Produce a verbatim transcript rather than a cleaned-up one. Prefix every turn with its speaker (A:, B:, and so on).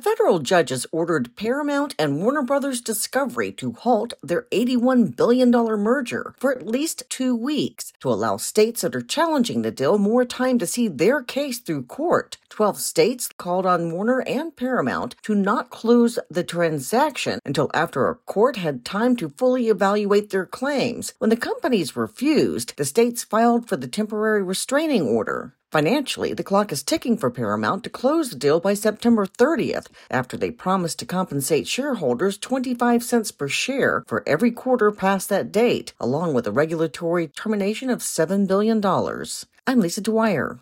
A: federal judges ordered Paramount and Warner Brothers Discovery to halt their eighty-one billion dollars merger for at least two weeks to allow states that are challenging the deal more time to see their case through court. Twelve states called on Warner and Paramount to not close the transaction until after a court had time to fully evaluate their claims. When the companies refused, the states filed for the temporary restraining order. Financially, the clock is ticking for Paramount to close the deal by September thirtieth, after they promised to compensate shareholders twenty-five cents per share for every quarter past that date, along with a regulatory termination of seven billion dollars. I'm Lisa Dwyer.